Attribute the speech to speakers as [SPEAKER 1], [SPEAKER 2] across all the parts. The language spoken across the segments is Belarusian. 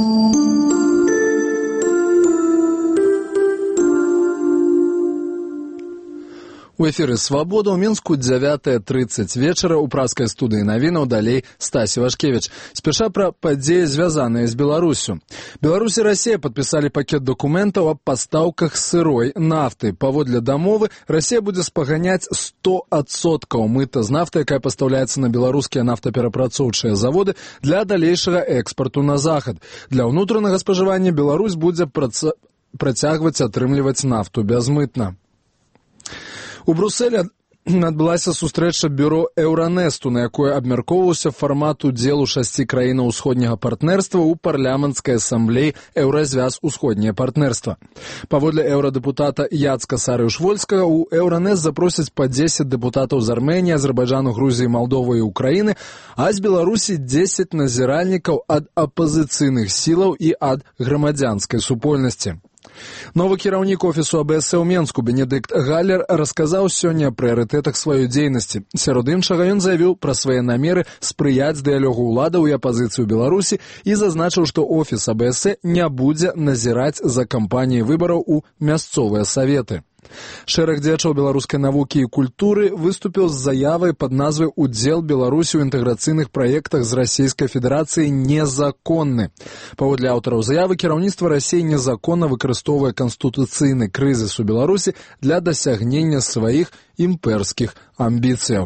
[SPEAKER 1] У эфіры «Свабода» ў Мінску 9:30 вечара ў праскай студыі навінаў далей Стасі Вашкевіч. Спеша пра падзеі, звязаныя з Беларусю. Беларусь і Расія падпісалі пакет дакументаў аб пастаўках сырой нафты. Паводле дамовы, Расія будзе спаганяць 100% мыта з нафты, якая пастаўляецца на беларускія нафтаперапрацоўчыя заводы для далейшага экспарту на захад. Для ўнутранага спажывання Беларусь будзе працягваць атрымліваць нафту бязмытна. У Брусэлі адбылася сустрэча бюро Еўранэсту, на якой абмяркоўваўся фармат удзелу 6 краінаў усходняга партнерства ў парламенцкай асамблеі Еўразвяз усходняе партнерства. Паводле еўрадэпутата Яцка Сарыуш-Вольскага, у Еўранэст запросяць па 10 дэпутатаў з Арменіі, Азербайджану, Грузіі, Малдовы і Украіны, а з Беларусі 10 назіральнікаў ад апазіцыйных сілаў і ад грамадзянскай супольнасці. Новы кіраўнік офісу АБС ў Менску Бенедыкт Галлер расказаў сёння о прыярытэтах сваёй дзейнасці. Сярод іншага ён заявіў пра свае намеры спрыяць дыялогу ўладаў і апазіцыі ў Беларусі і зазначыў, што офіс АБС не будзе назіраць за кампаніяй выбараў у мясцовыя саветы. Шэраг дзеячоў беларускай навукі і культуры выступіў з заявай пад назвай «Удзел Беларусі ў інтэграцыйных праектах з Расійскай Федэрацыяй незаконны». Паводле аўтараў заявы, кіраўніцтва Расіі незаконна выкарыстоўвае канстытуцыйны крызіс у Беларусі для дасягнення сваіх імперскіх амбіцыяў.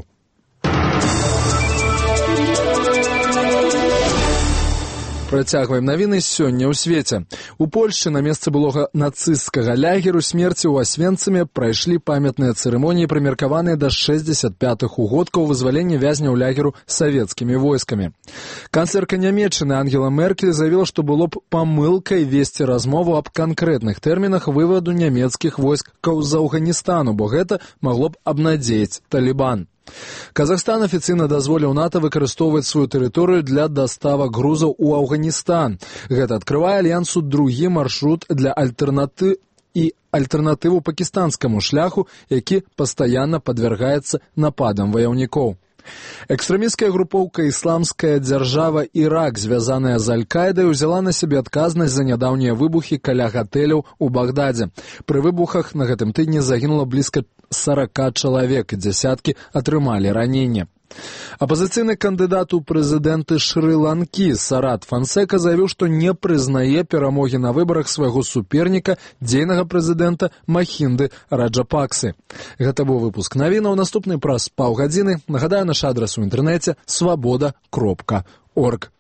[SPEAKER 1] Працягваем навіны сёння ў свеце. У Польшчы на месцы былога нацысцкага лагеру смерці ў Асвенцыме прайшлі памятныя цырымоніі, прымеркаваныя да 65-х угодкаў вызвалення вязняў лагеру савецкімі войскамі. Канцлерка Нямецчыны Ангела Меркель заявіла, што было б памылкай весці размову аб канкрэтных тэрмінах вываду нямецкіх войскаў з Афганістану, бо гэта магло б абнадзеяць Талібан. Казахстан афіцыйна дазволіў НАТО выкарыстоўваць сваю тэрыторыю для даставак грузаў у Афганістан. Гэта адкрывае альянсу другі маршрут для альтэрнатыву пакістанскаму шляху, які пастаянна падвяргаецца нападам ваяўнікоў. Экстрэмісцкая групоўка «Ісламская дзяржава Ірак», звязаная з Аль-Каідай, узяла на сябе адказнасць за нядаўнія выбухі каля гатэляў у Багдадзе. Пры выбухах на гэтым тыдні загінула блізка 40 чалавек, і дзясяткі атрымалі раненне. Апазіцыйны кандыдат у прэзідэнты Шры-Ланкі Сарат Фансека заявіў, што не прызнае перамогі на выбарах свайго суперніка, дзейнага прэзідэнта Махінды Раджапаксы. Гэта быў выпуск навінаў, наступны праз паўгадзіны. Нагадаю, наш адрас у інтэрнэце свабода.орг.